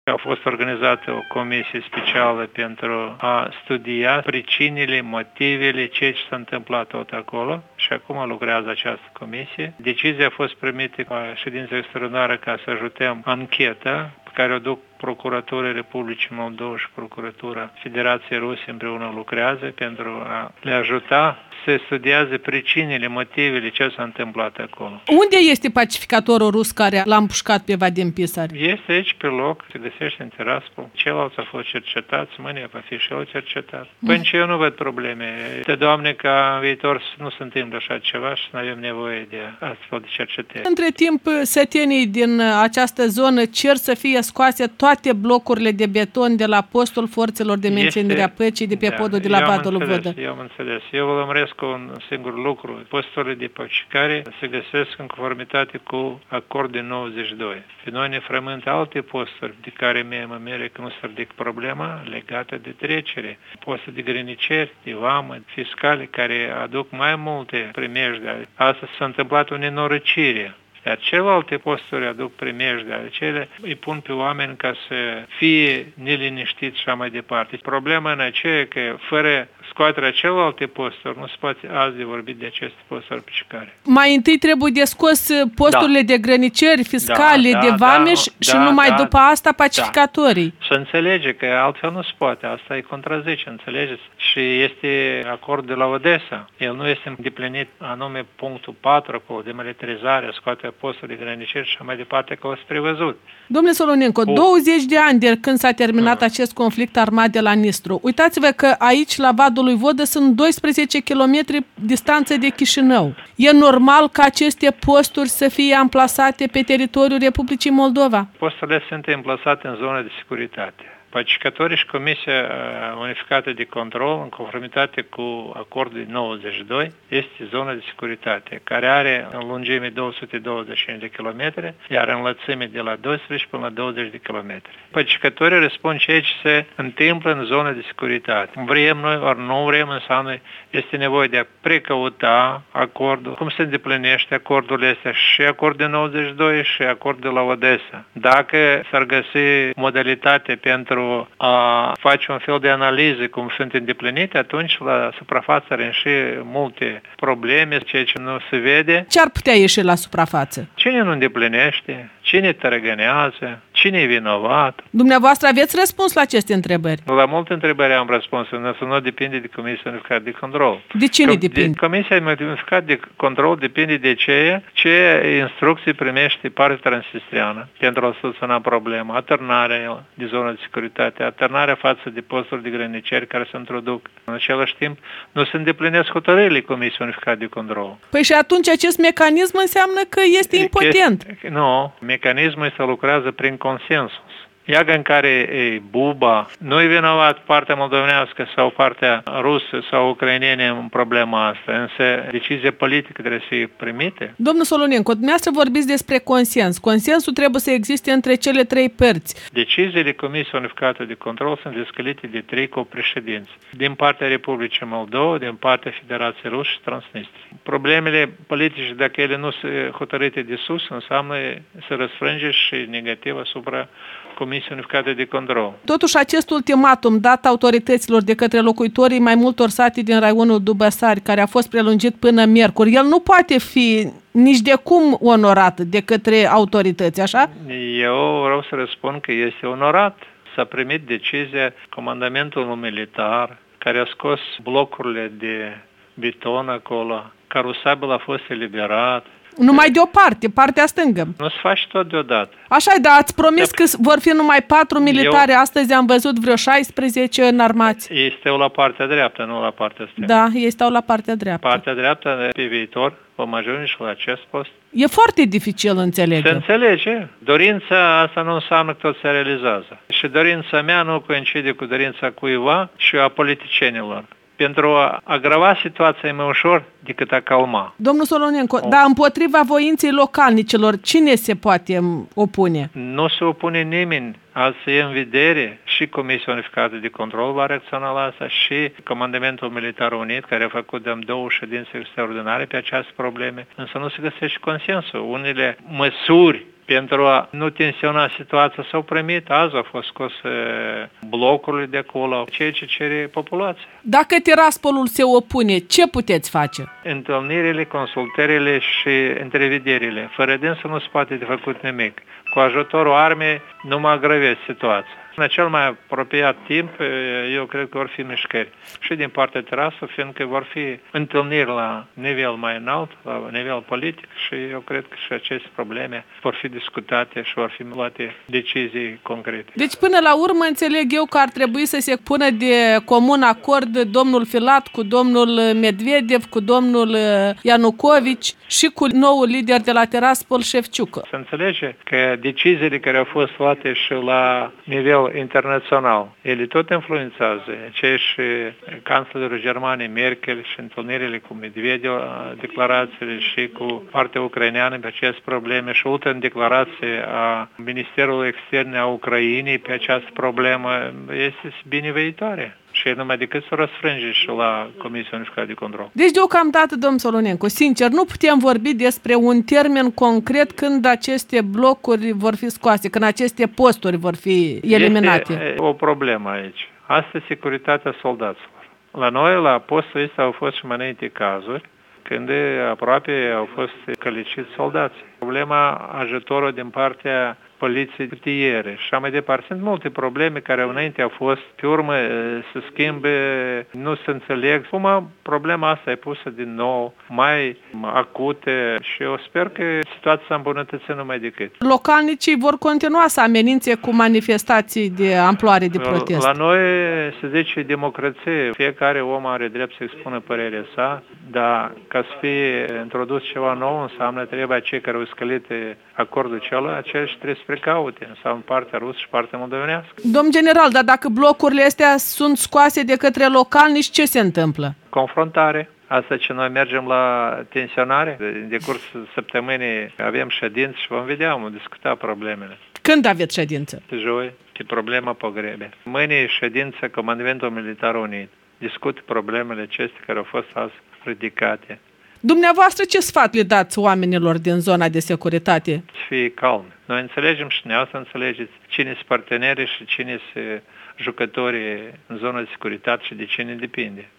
A fost organizată o comisie specială pentru a studia pricinile, motivele, ce s-a întâmplat tot acolo și acum lucrează această comisie. Decizia a fost primită la ședința extraordinară ca să ajutăm ancheta pe care o duc Procuratura Republicii Moldova și Procuratura Federației Ruse împreună lucrează pentru a le ajuta să studieze pricinile, motivele, ce s-a întâmplat acolo. Unde este pacificatorul rus care l-a împușcat pe Vadim Pisar? Este aici pe loc, se găsește în Tiraspol. Ceilalți au fost cercetați, mâine va fi și el cercetat. Până ce eu nu văd probleme. De Doamne, ca în viitor nu se întâmplă așa ceva și nu avem nevoie de astfel de cercetări. Între timp, sătenii din această zonă cer să fie scoase toate blocurile de beton de la postul forțelor de menținere a păcii de pe podul de la Vadul Vodă. Eu am înțeles. Eu vă lămuresc cu un singur lucru. Posturile de pacificare se găsesc în conformitate cu acordul 92. Pe noi ne frământă alte posturi de care mie mă mere că nu se ridică problema legată de trecere. Posturi de grăniceri, de vamă, fiscale care aduc mai multe primejde. Asta s-a întâmplat o nenorocire. Iar celelalte posturi aduc primejde, cele îi pun pe oameni ca să fie neliniștiți și așa mai departe. Problema în aceea că fără scoaterea celelalte posturi nu se poate azi de vorbit de aceste posturi pacificare. Mai întâi trebuie de scos posturile de grăniceri, fiscale, de vameș și numai după asta pacificatorii. Să înțelege că altfel nu se poate. Asta e contrazice, înțelegeți? Și este acord de la Odessa. El nu este îndeplinit anume punctul 4 acolo de militarizare, scoaterea posturi de grăniceri și așa mai departe că o să prevăzut. Domnule Solonenco, 20 de ani de când s-a terminat acest conflict armat de la Nistru. Uitați-vă că aici, la Vadul lui Vodă, sunt 12 km distanță de Chișinău. E normal ca aceste posturi să fie amplasate pe teritoriul Republicii Moldova? Posturile sunt amplasate în zona de securitate. Pacificatorii și Comisia Unificată de Control, în conformitate cu acordul 92, este zona de securitate, care are în lungime 225 de km, iar în lățime de la 12 până la 20 de km. Pacificatorii răspund ceea ce se întâmplă în zona de securitate. Vrem noi, ori nu vrem, înseamnă este nevoie de a precăuta acordul, cum se îndeplinește acordurile astea și acordul 92 și acordul de la Odessa. Dacă s-ar găsi modalitate pentru a face un fel de analize cum sunt îndeplinite, atunci la suprafață ar ieși multe probleme, ceea ce nu se vede. Ce ar putea ieși la suprafață? Cine nu îndeplinește? Cine tărăgânează? Cine e vinovat? Dumneavoastră aveți răspuns la aceste întrebări? La multe întrebări am răspuns, însă nu depinde de Comisia Unificată de Control. De cine depinde? Comisia Unificată de Control depinde de ce instrucții primește partea transnistreană pentru a soluționa problema, atârnarea de zonă de securitate, atârnarea față de posturi de grăniceri care se introduc. În același timp, nu se îndeplinesc hotărârile Comisiei Unificate de Control. Păi și atunci acest mecanism înseamnă că este impotent. Nu, mecanismul este lucrează prin consensus. Iagă în care buba, nu e vinovat partea moldovenească sau partea rusă sau ucrainene în problema asta, însă decizia politică trebuie să fie primită. Domnul Solonenco, dumneavoastră vorbiți despre consens. Consensul trebuie să existe între cele trei părți. Deciziile Comisiei Unificate de Control sunt descălite de 3 copreședinți, din partea Republicii Moldova, din partea Federației Rusă și Transnistria. Problemele politice, dacă ele nu sunt hotărâte de sus, înseamnă să răsfrânge și negativ asupra Comisia Unificată de Control. Totuși, acest ultimatum dat autorităților de către locuitorii mai multor sate din raionul Dubăsari, care a fost prelungit până miercuri, el nu poate fi nici de cum onorat de către autorități, așa? Eu vreau să răspund că este onorat. S-a primit decizia comandamentului militar, care a scos blocurile de beton acolo, carusabil a fost eliberat. Numai de o parte, partea stângă. Nu se face tot deodată. Așa-i, dar ați promis că vor fi numai 4 militari. Astăzi am văzut vreo 16 înarmați. Ei stau la partea dreaptă, nu la partea stângă. Da, ei stau la partea dreaptă. Partea dreaptă, pe viitor, vom ajunge și la acest post. E foarte dificil, înțeleg. Se înțelege. Dorința asta nu înseamnă că tot se realizează. Și dorința mea nu coincide cu dorința cuiva și a politicienilor. Pentru a agrava situația e mai ușor decât a calma. Domnul Solonenco, dar împotriva voinței localnicilor, cine se poate opune? Nu se opune nimeni. Asta e în vedere și Comisia Unificată de Control va reacționa la asta și Comandamentul Militar Unit, care a făcut de 2 ședințe extraordinare pe această probleme, însă nu se găsește consensul. Unele măsuri Pentru a nu tensiona situația s-au primit, azi au fost scose blocurile de acolo, ceea ce cere populația. Dacă Tiraspolul se opune, ce puteți face? Întâlnirile, consultările și întrevederile. Fără dânsul nu se poate de făcut nimic. Cu ajutorul armei nu mă agravez situația. În cel mai apropiat timp, eu cred că vor fi mișcări. Și din partea Tiraspol, fiindcă vor fi întâlniri la nivel mai înalt, la nivel politic și eu cred că și aceste probleme vor fi discutate și vor fi luate decizii concrete. Deci până la urmă înțeleg eu că ar trebui să se pună de comun acord domnul Filat cu domnul Medvedev, cu domnul Ianucovici și cu noul lider de la Tiraspol, Șefciucă. Se înțelege că deciziile care au fost luate și la nivel internațional, ele tot influențează. Ceea și cancelerul Germaniei Merkel și întâlnirile cu Medvedev, declarațiile și cu partea ucraineană pe aceste probleme și ultima declarație a Ministerului Externe a Ucrainei pe această problemă este binevoitoare. Și numai decât să răsfrânge și la Comisia Unificată de Control. Deci, deocamdată, domnul Solonencu, sincer, nu putem vorbi despre un termen concret când aceste blocuri vor fi scoase, când aceste posturi vor fi eliminate. Este o problemă aici. Asta e securitatea soldaților. La noi, la postul ăsta, au fost și mai înainte cazuri când aproape au fost căliciți soldații. Problema ajutorului din partea poliției rutiere și așa mai departe. Sunt multe probleme care înainte au fost, pe urmă se schimbe, nu se înțeleg. Acum problema asta e pusă din nou, mai acute și eu sper că situația s-a îmbunătățit numai decât. Localnicii vor continua să amenințe cu manifestații de amploare de protest. La noi se zice democrație. Fiecare om are drept să expună părerea sa, dar ca să fie introdus ceva nou înseamnă trebuie cei care au scălit acordul celălalt, acești trebuie să precaute, înseamnă partea rusă și partea moldovenească. Domn general, dar dacă blocurile astea sunt scoase de către localnici, ce se întâmplă? Confruntare. Asta ce noi mergem la tensionare. În decurs săptămânii avem ședințe și vom vedea, vom discuta problemele. Când aveți ședință? Joi, e problema pogrebe. Mâine e ședință Comandamentul Militar Unit. Discut problemele acestea care au fost azi ridicate. Dumneavoastră ce sfat le dați oamenilor din zona de securitate? Să fie calm. Noi înțelegem și dumneavoastră înțelegeți cine sunt partenerii și cine sunt jucătorii în zona de securitate și de cine depinde.